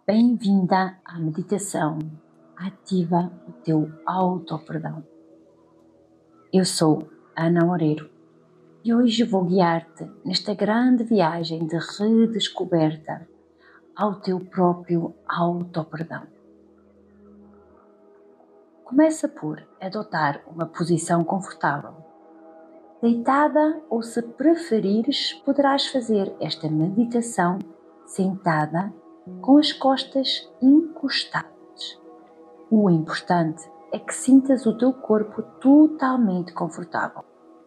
Bem-vinda à meditação. Ativa o teu auto-perdão. Eu sou Ana Moreiro e hoje vou guiar-te nesta grande viagem de redescoberta ao teu próprio auto-perdão. Começa por adotar uma posição confortável. Deitada ou, se preferires, poderás fazer esta meditação sentada com as costas encostadas. O importante é que sintas o teu corpo totalmente confortável.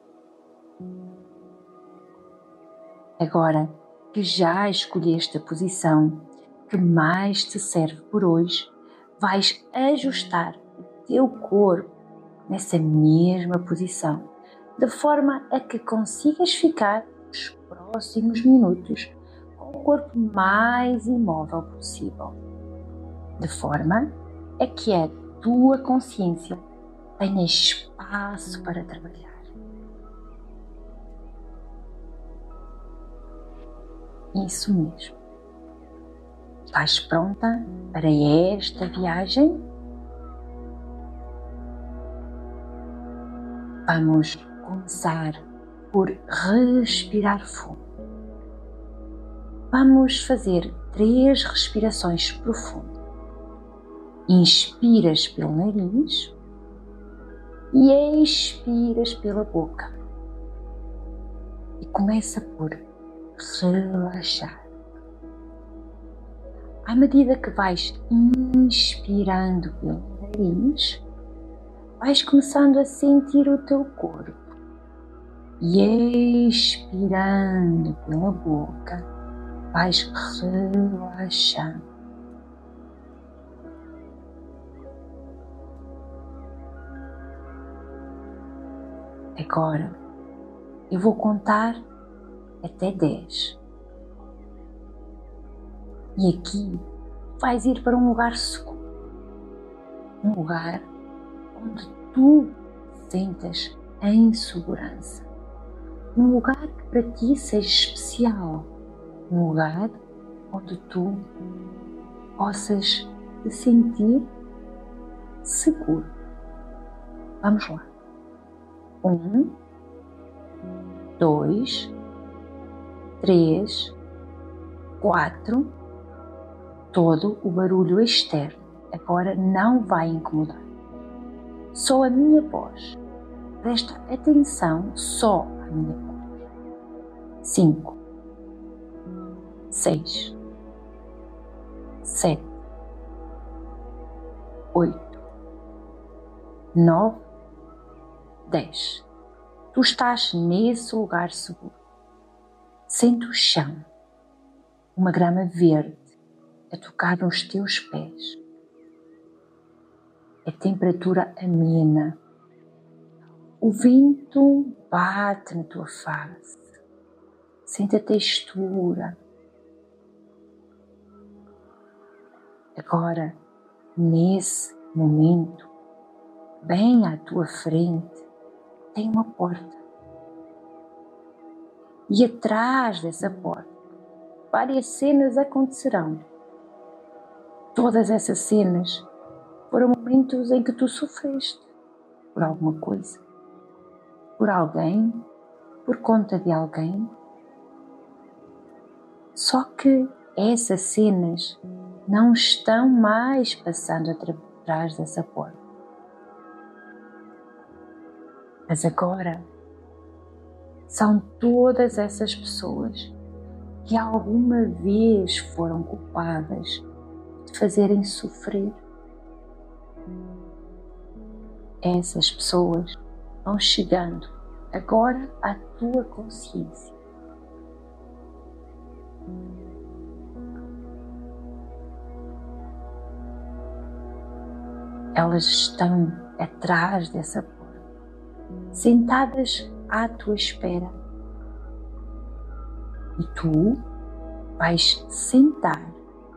Agora que já escolheste a posição que mais te serve por hoje, vais ajustar o teu corpo nessa mesma posição, de forma a que consigas ficar os próximos minutos com o corpo mais imóvel possível, de forma a que a tua consciência tenha espaço para trabalhar. Isso mesmo. Estás pronta para esta viagem? Vamos começar por respirar fundo. Vamos fazer 3 respirações profundas. Inspiras pelo nariz e expiras pela boca. E começa por relaxar. À medida que vais inspirando pelo nariz, vais começando a sentir o teu corpo. E expirando pela boca, vais relaxando. Agora, eu vou contar até 10. E aqui vais ir para um lugar seguro. Um lugar onde tu sentas em segurança. Um lugar que para ti seja especial. Um lugar onde tu possas te sentir seguro. Vamos lá. 1, 2, 3, 4. Todo o barulho externo agora não vai incomodar. Só a minha voz. Presta atenção só à minha voz. 5, 6, 7, 8, 9, 10. Tu estás nesse lugar seguro. Sente o chão, uma grama verde a tocar nos teus pés. A temperatura amena. O vento bate na tua face. Sente a textura. Agora, nesse momento, bem à tua frente, tem uma porta. E atrás dessa porta, várias cenas acontecerão. Todas essas cenas foram momentos em que tu sofreste por alguma coisa, por alguém, por conta de alguém. Só que essas cenas não estão mais passando atrás dessa porta. Mas agora são todas essas pessoas que alguma vez foram culpadas de fazerem sofrer. Essas pessoas vão chegando agora à tua consciência. Elas estão atrás dessa porta, sentadas à tua espera. E tu vais sentar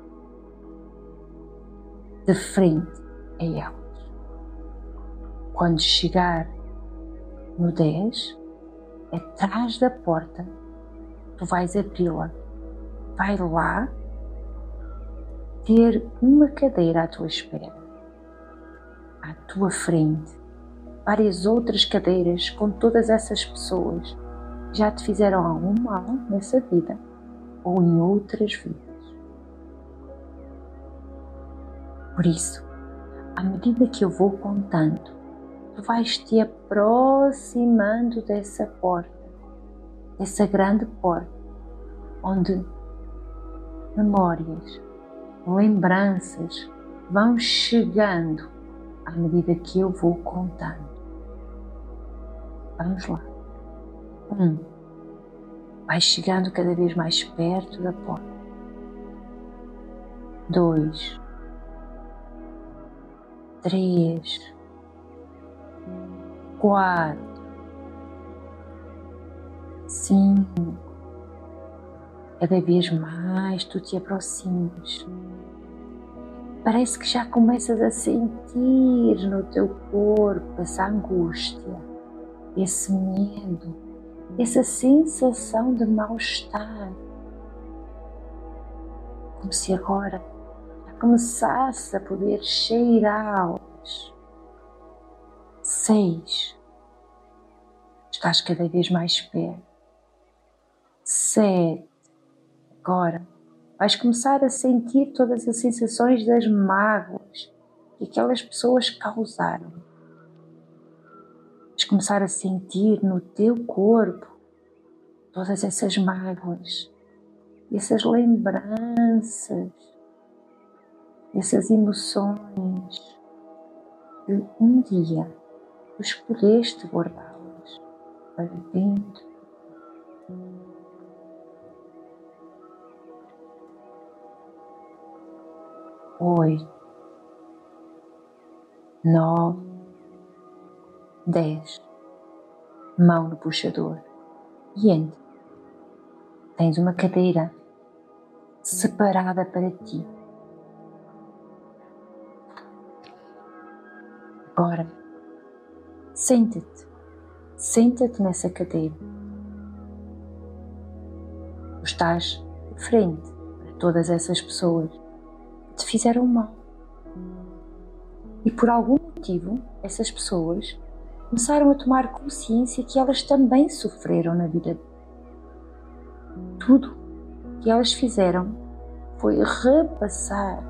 de frente a elas. Quando chegar no 10, atrás da porta, tu vais abri-la. Vai lá ter uma cadeira à tua espera, à tua frente, várias outras cadeiras com todas essas pessoas que já te fizeram algum mal nessa vida ou em outras vidas. Por isso, à medida que eu vou contando, tu vais te aproximando dessa porta, dessa grande porta, onde memórias, lembranças vão chegando à medida que eu vou contando. Vamos lá. 1. Vais chegando cada vez mais perto da porta. 2. 3. 4. 5. Cada vez mais tu te aproximas. Parece que já começas a sentir no teu corpo essa angústia, esse medo, essa sensação de mal-estar. Como se agora já começasse a poder cheirá-las. 6. Estás cada vez mais perto. 7. Agora vais começar a sentir todas as sensações das mágoas que aquelas pessoas causaram. Vais começar a sentir no teu corpo todas essas mágoas, essas lembranças, essas emoções que um dia tu escolheste guardá-las para dentro. 8, 9, 10. Mão no puxador e entra. Tens uma cadeira separada para ti. Agora, senta-te. Senta-te nessa cadeira. Tu estás de frente para todas essas pessoas que te fizeram mal. E por algum motivo, essas pessoas começaram a tomar consciência que elas também sofreram na vida. Tudo que elas fizeram foi repassar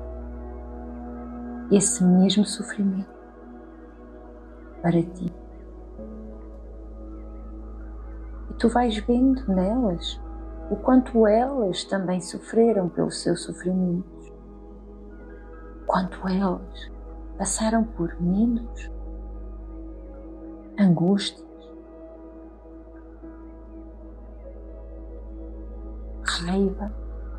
esse mesmo sofrimento para ti. E tu vais vendo nelas o quanto elas também sofreram pelo seu sofrimento, o quanto elas passaram por medos, angústias, raiva,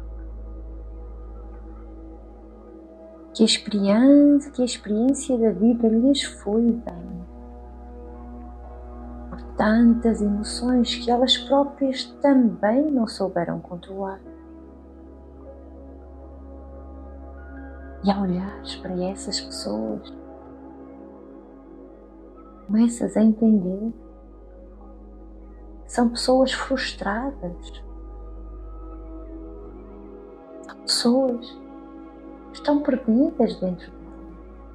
que a experiência da vida lhes foi dando, por tantas emoções que elas próprias também não souberam controlar. E ao olhares para essas pessoas, começas a entender que são pessoas frustradas, são pessoas que estão perdidas dentro dela.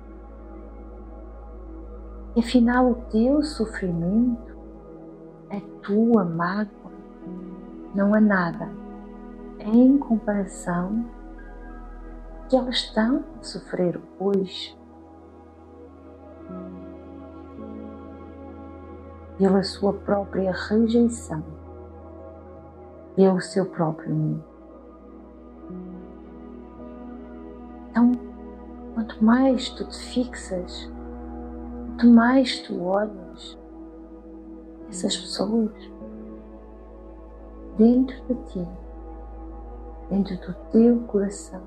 E afinal o teu sofrimento, a tua mágoa, não há nada em comparação que elas estão a sofrer hoje pela sua própria rejeição, pelo seu próprio medo. Então, quanto mais tu te fixas, quanto mais tu olhas essas pessoas dentro de ti, dentro do teu coração,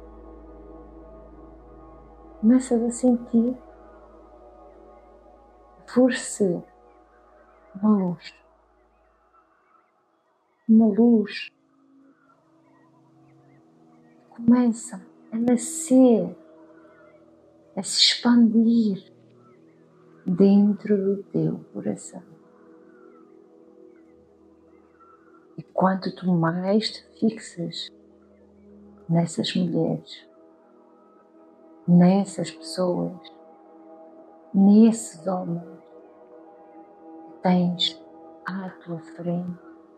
começas a sentir florescer uma luz que começa a nascer, a se expandir dentro do teu coração. E quanto tu mais te fixas nessas mulheres, nessas pessoas, nesses homens que tens à tua frente,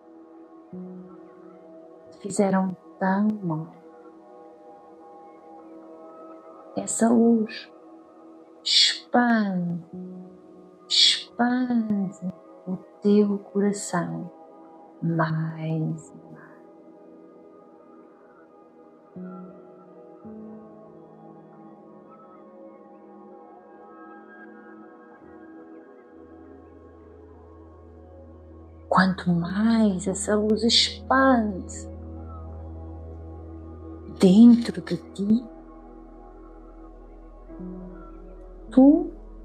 te fizeram tão mal. Essa luz expande o teu coração mais e mais. Quanto mais essa luz expande dentro de ti, tu,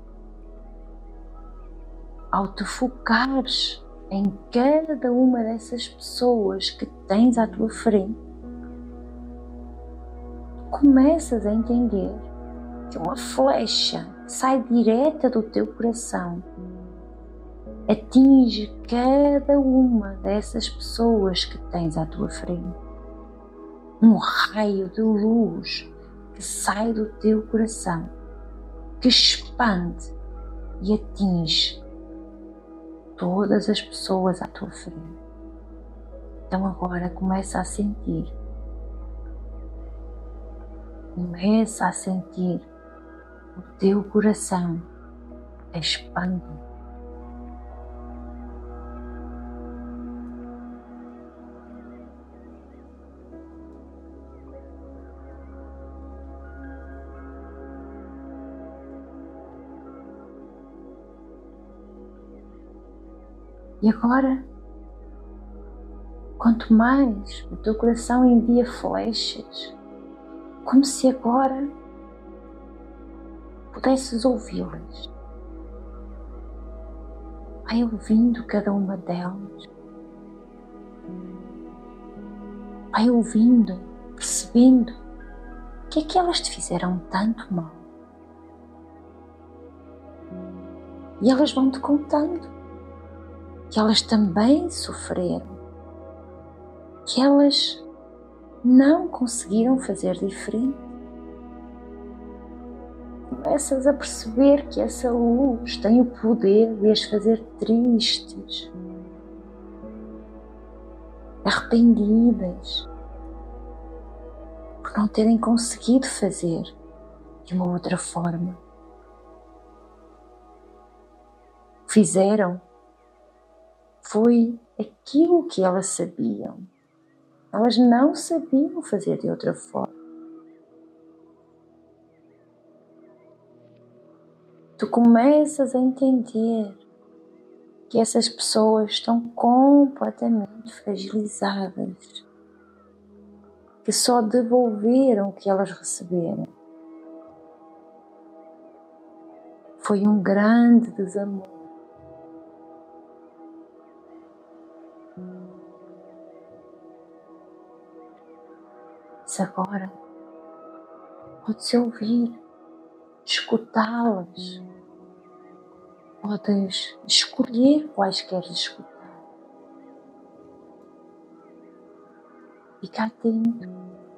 ao te focares em cada uma dessas pessoas que tens à tua frente, começas a entender que uma flecha sai direta do teu coração, atinge cada uma dessas pessoas que tens à tua frente. Um raio de luz que sai do teu coração, que expande e atinge todas as pessoas à tua frente. Então agora começa a sentir o teu coração a expandir. E agora, quanto mais o teu coração envia flechas, como se agora pudesses ouvi-las. Vai ouvindo cada uma delas. Vai ouvindo, percebendo o que é que elas te fizeram tanto mal. E elas vão te contando que elas também sofreram, que elas não conseguiram fazer diferente. Começas a perceber que essa luz tem o poder de as fazer tristes, arrependidas, por não terem conseguido fazer de uma outra forma. Fizeram foi aquilo que elas sabiam. Elas não sabiam fazer de outra forma. Tu começas a entender que essas pessoas estão completamente fragilizadas, que só devolveram o que elas receberam. Foi um grande desamor. Mas agora podes ouvir, escutá-las, podes escolher quais queres escutar. Fica atento.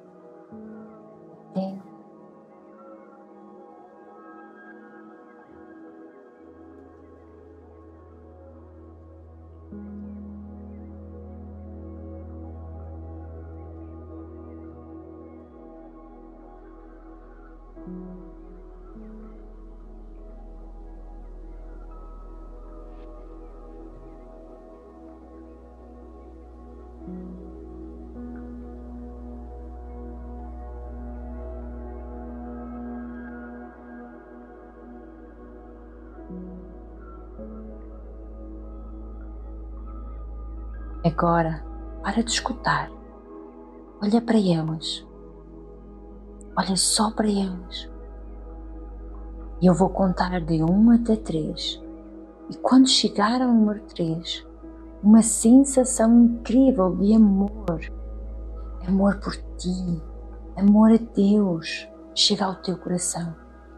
Agora, para de escutar. Olha para elas. Olha só para elas. E eu vou contar de 1 até 3. E quando chegar ao número 3, uma sensação incrível de amor. Amor por ti. Amor a Deus. Chega ao teu coração.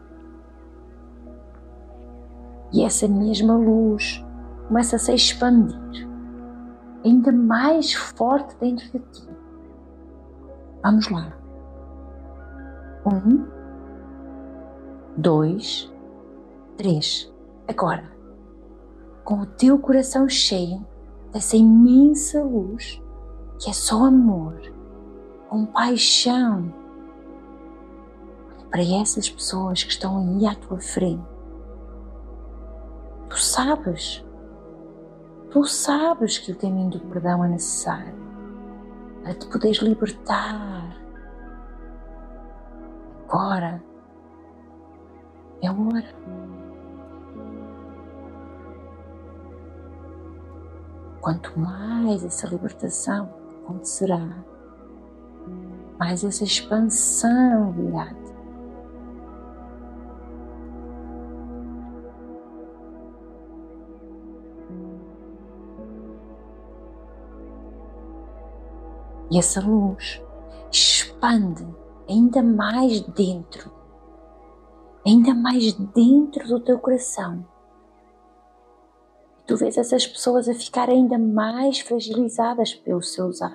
E essa mesma luz começa a se expandir ainda mais forte dentro de ti. Vamos lá. 1, 2, 3. Agora, com o teu coração cheio dessa imensa luz, que é só amor, compaixão, para essas pessoas que estão aí à tua frente. Tu sabes que o caminho do perdão é necessário para te poderes libertar. Agora é a hora. Quanto mais essa libertação acontecerá, mais essa expansão virá. E essa luz expande ainda mais dentro do teu coração. Tu vês essas pessoas a ficar ainda mais fragilizadas pelos seus atos.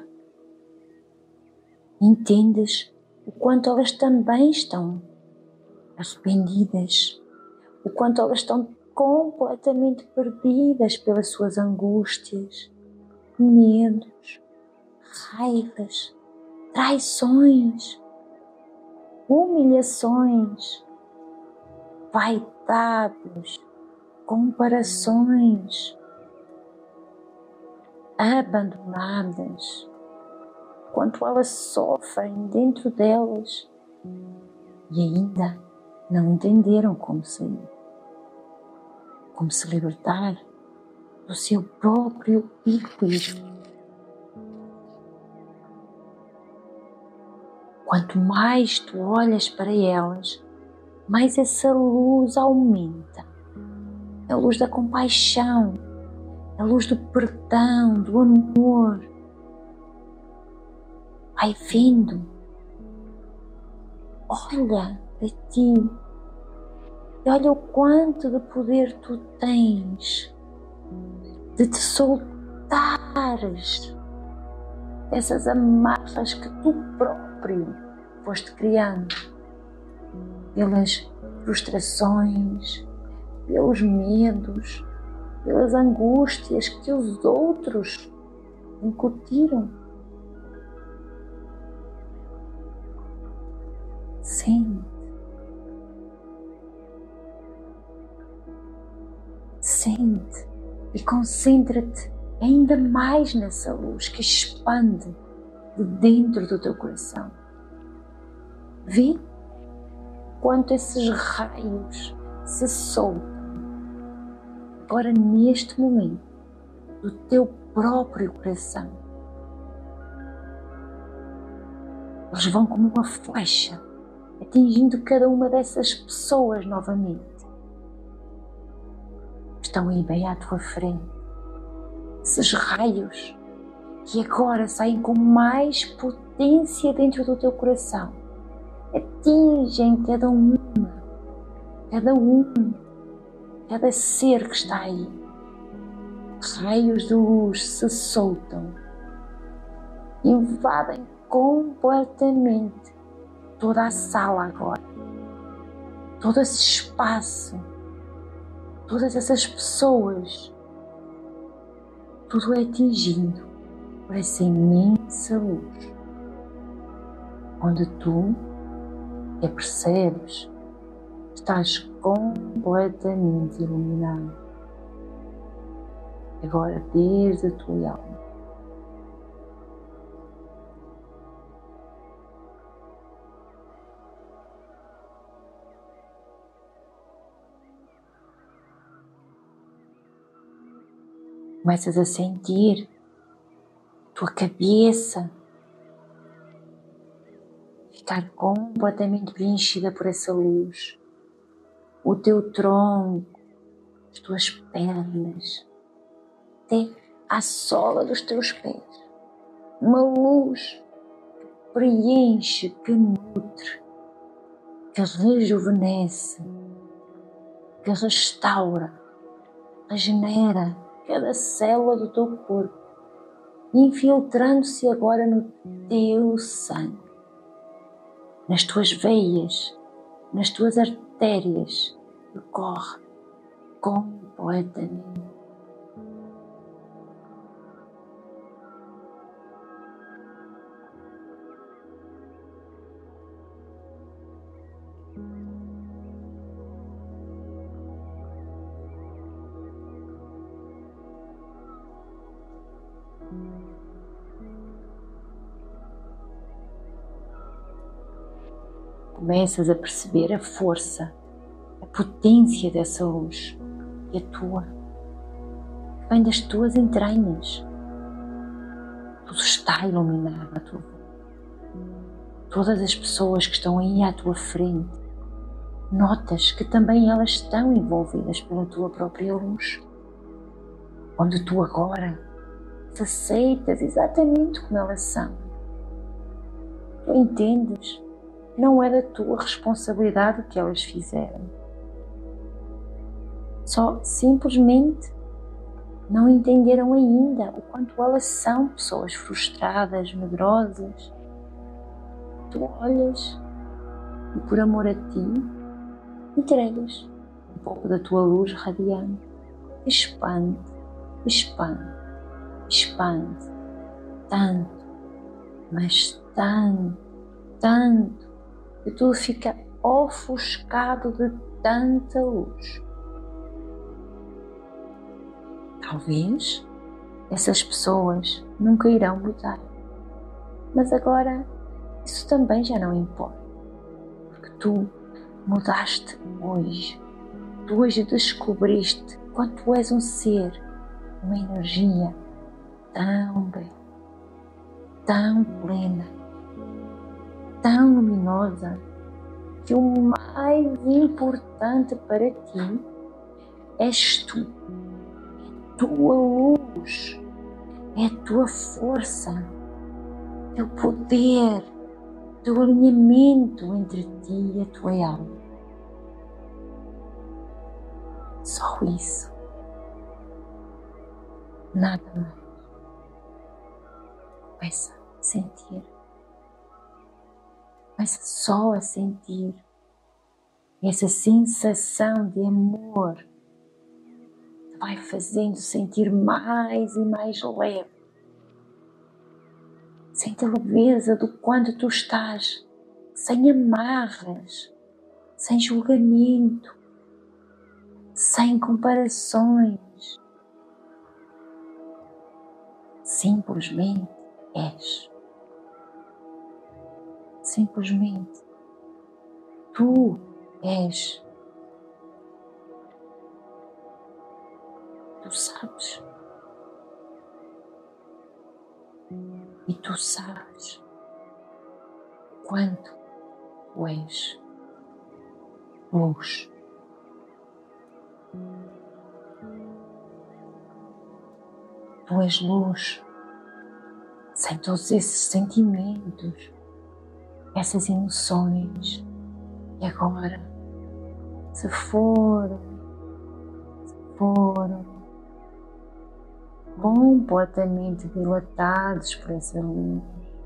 Entendes o quanto elas também estão arrependidas, o quanto elas estão completamente perdidas pelas suas angústias, medos, raivas, traições, humilhações, vaidades, comparações, abandonadas, quanto elas sofrem dentro delas e ainda não entenderam como sair, como se libertar do seu próprio egoísmo. Quanto mais tu olhas para elas, mais essa luz aumenta. A luz da compaixão, a luz do perdão, do amor. Vai vindo. Olha para ti e olha o quanto de poder tu tens de te soltares dessas amarras que tu próprio foste criando, pelas frustrações, pelos medos, pelas angústias que os outros incutiram. Sente e concentra-te ainda mais nessa luz que expande de dentro do teu coração. Vê quanto esses raios se soltam agora neste momento do teu próprio coração. Eles vão como uma flecha atingindo cada uma dessas pessoas novamente. Estão aí bem à tua frente. Esses raios que agora saem com mais potência dentro do teu coração atingem cada ser que está aí. Raios de luz se soltam, invadem completamente toda a sala agora, todo esse espaço, todas essas pessoas, tudo é atingido por essa imensa luz, onde tu percebes, estás completamente iluminado, agora desde a tua alma. Começas a sentir a tua cabeça ficar completamente preenchida por essa luz, o teu tronco, as tuas pernas, até à sola dos teus pés. Uma luz que preenche, que nutre, que rejuvenesce, que restaura, regenera cada célula do teu corpo, infiltrando-se agora no teu sangue, nas tuas veias, nas tuas artérias, artérias percorre completamente. Começas a perceber a força, a potência dessa luz que atua, que vem das tuas entranhas. Tudo está iluminado à tua volta. Todas as pessoas que estão aí à tua frente, notas que também elas estão envolvidas pela tua própria luz, onde tu agora as aceitas exatamente como elas são. Tu entendes, não é da tua responsabilidade o que elas fizeram. Só simplesmente não entenderam ainda o quanto elas são pessoas frustradas, medrosas. Tu olhas e, por amor a ti, entregas um pouco da tua luz radiante. Expande, expande, expande. Tanto, mas tanto, tanto, que tudo fica ofuscado de tanta luz. Talvez essas pessoas nunca irão mudar, mas agora isso também já não importa, porque tu mudaste hoje. Tu hoje descobriste quanto tu és um ser, uma energia tão bela, tão plena, tão luminosa, que o mais importante para ti és tu. É a tua luz, é a tua força, teu poder, teu alinhamento entre ti e a tua alma. Só isso. Nada mais. Começa a sentir. Começa só a sentir essa sensação de amor que vai fazendo sentir mais e mais leve. Sente a leveza do quanto tu estás, sem amarras, sem julgamento, sem comparações. Simplesmente és. Simplesmente tu és. Tu sabes. E tu sabes quanto tu és luz. Tu és luz, sem todos esses sentimentos, essas emoções, e agora se foram completamente dilatados por essa luz.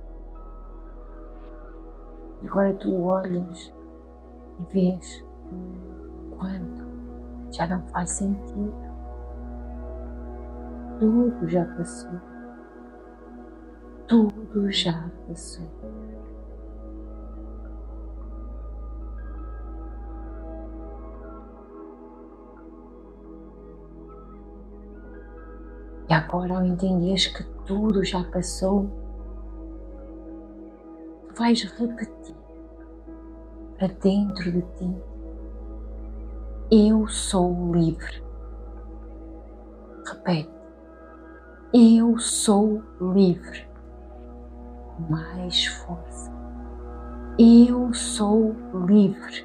E agora tu olhas e vês quanto já não faz sentido. Tudo já passou. Tudo já passou. E agora, ao entenderes que tudo já passou, tu vais repetir para dentro de ti: eu sou livre. Repete: eu sou livre. Com mais força: eu sou livre.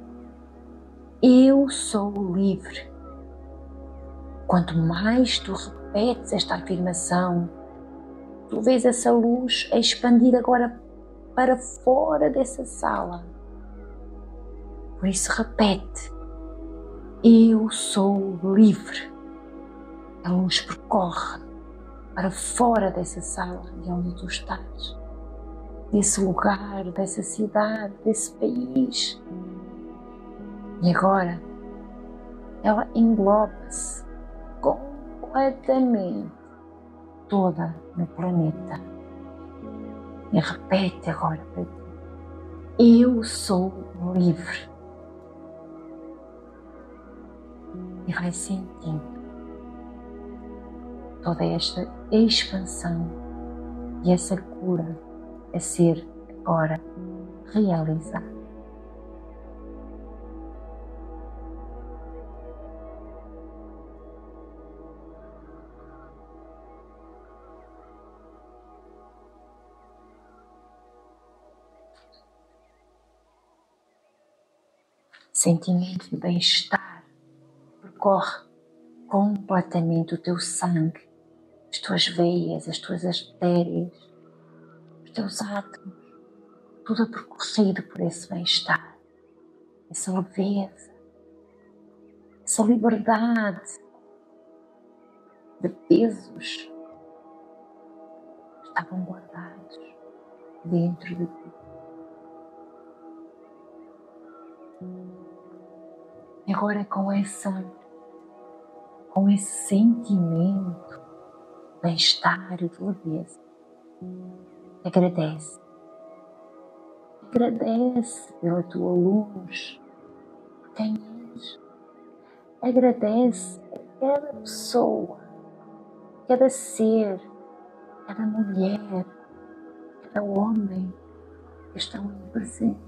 Eu sou livre. Quanto mais tu repetes esta afirmação, tu vês essa luz a expandir agora para fora dessa sala. Por isso repete: eu sou livre. A luz percorre para fora dessa sala de onde tu estás, desse lugar, dessa cidade, desse país. E agora ela engloba-se completamente toda no planeta. E repete agora para ti: eu sou livre. E vai sentindo toda esta expansão e essa cura a ser agora realizada. Sentimento de bem-estar percorre completamente o teu sangue, as tuas veias, as tuas artérias, os teus átomos, tudo é percorrido por esse bem-estar, essa leveza, essa liberdade de pesos que estavam guardados dentro de ti. E agora com esse sentimento de bem-estar e de leveza, agradece pela tua luz, por quem és. Agradece a cada pessoa, cada ser, cada mulher, cada homem que estão aí presentes.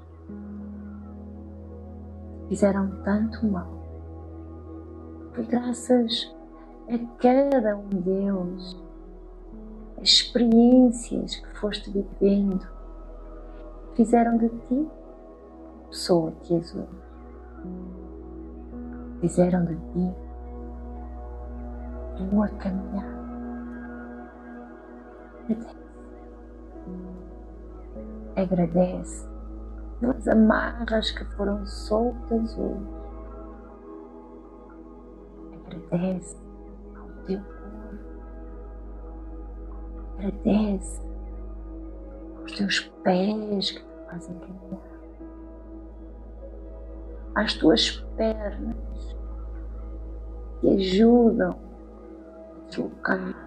Fizeram tanto mal. Foi graças a cada um deles, as experiências que foste vivendo, fizeram de ti a pessoa que és hoje. Fizeram de ti tua caminhada. Agradece pelas amarras que foram soltas hoje. Agradece ao teu corpo. Agradece aos teus pés que te fazem caminhar. Às tuas pernas que ajudam a deslocar.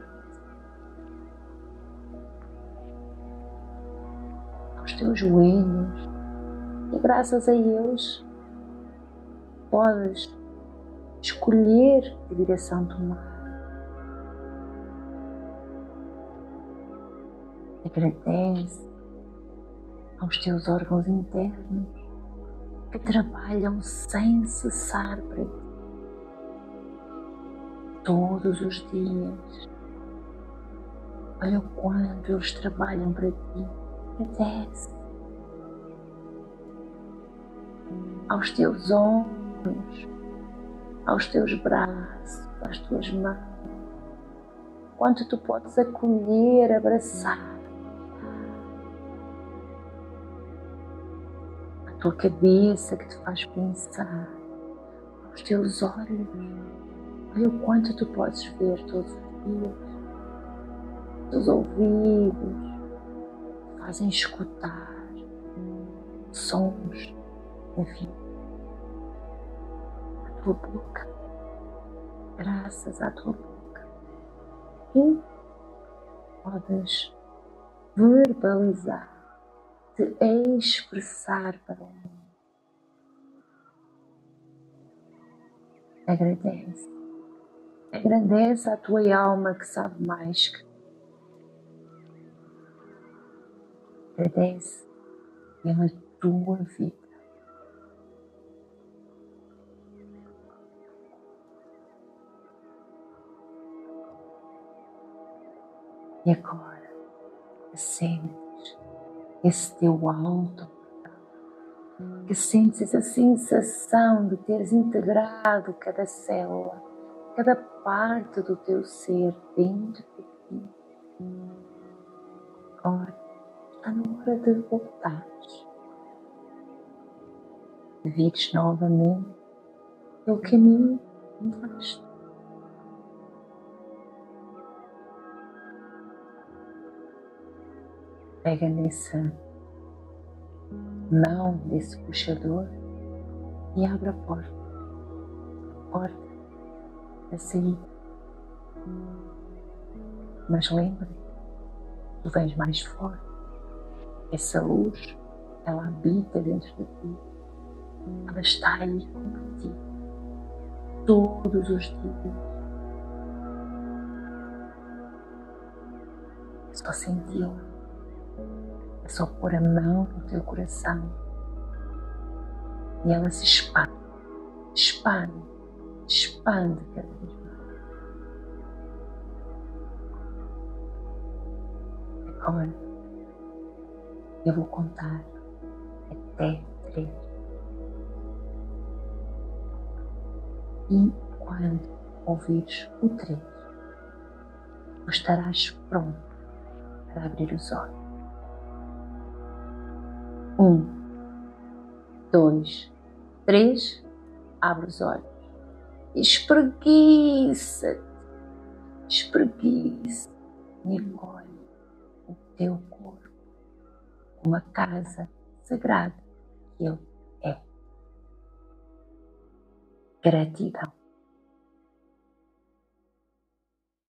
Aos teus joelhos. E graças a eles podes escolher que direção tomar. Agradece aos teus órgãos internos que trabalham sem cessar para ti todos os dias. Olha o quanto eles trabalham para ti. Agradece aos teus ombros, aos teus braços, às tuas mãos, quanto tu podes acolher, abraçar a tua cabeça que te faz pensar, aos teus olhos, olha o quanto tu podes ver todos os dias, os teus ouvidos te fazem escutar sons da vida, a tua boca, graças à tua boca, tu podes verbalizar, te expressar para o mundo. Agradece à tua alma que sabe mais que tu. Agradece pela tua vida. E agora, que sentes esse teu alto, que sentes essa sensação de teres integrado cada célula, cada parte do teu ser dentro de ti. Agora está na hora de voltares, de vires novamente pelo caminho que entraste. Pega nessa mão desse puxador e abre a porta da saída. Mas lembra, tu vens mais forte. Essa luz, ela habita dentro de ti. Ela está aí contigo todos os dias. É só senti-la. É só pôr a mão no teu coração e ela se expande cada vez mais. Agora eu vou contar até 3. E quando ouvires o 3, tu estarás pronto para abrir os olhos. 1, 2, 3, abre os olhos. Espreguiça-te e acolhe o teu corpo, uma casa sagrada que ele é. Gratidão.